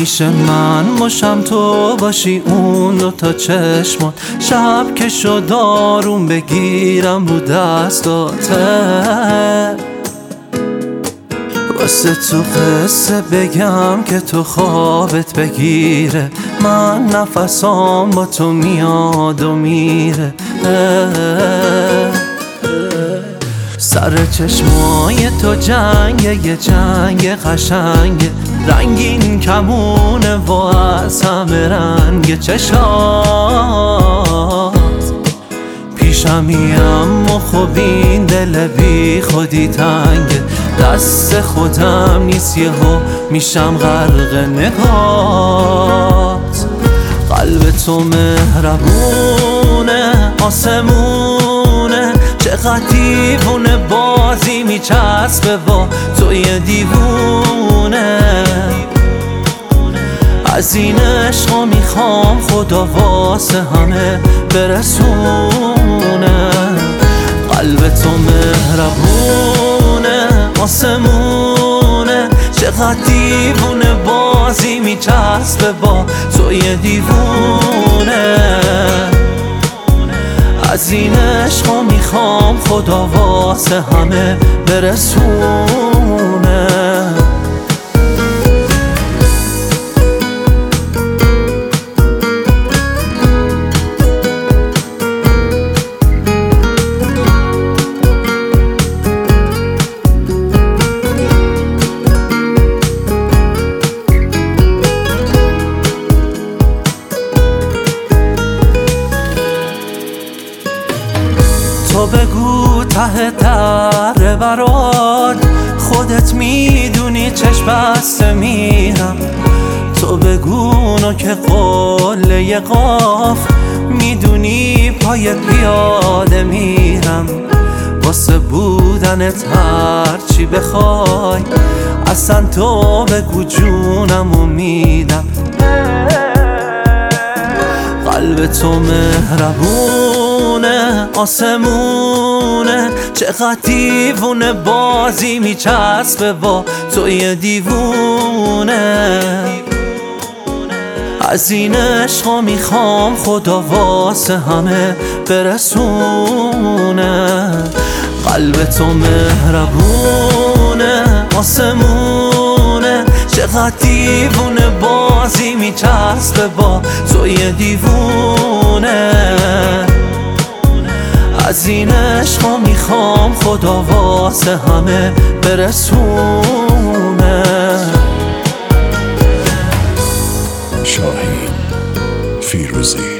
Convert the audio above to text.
میشه من باشم تو باشی اون دوتا چشمات، شب که شد آروم بگیرم رو دستاته، واسه تو قصه بگم که تو خوابت بگیره، من نفسام با تو میاد و میره. سر چشمای تو جنگه، یه جنگ قشنگه، رنگین کمونه و از همه رنگ چشات، پیشمیم و خب این دل بی خودی تنگه، دست خودم نیست یهو میشم غرق نگات. قلب تو مهربونه آسمونه، چقدر دیوونه بازی میچسبه با توی دیوونه، از این عشقا میخوام خدا واسه همه برسونه. قلب تو مهربونه آسمونه، چقدر دیوونه بازی میچسبه با توی دیوونه، از این عشقا میخوام خدا واسه همه برسونه. تو بگو ته در برات، خودت میدونی چشم بسته میرم، تو بگو نوک قله قاف، میدونی پای پیاده میرم، واسه بودنت هرچی بخوای، اصلا تو بگو جونمو میدم. قلب تو مهربونه آسمونه، چقدر دیوونه بازی میچسبه با توی دیوونه، از این عشقا میخوام خدا واسه همه برسونه. قلب تو مهربونه آسمونه، چقدر دیوونه بازی میچسبه با توی دیوونه، از این عشقا میخوام خدا واسه همه برسونه. شاهین فیروزی.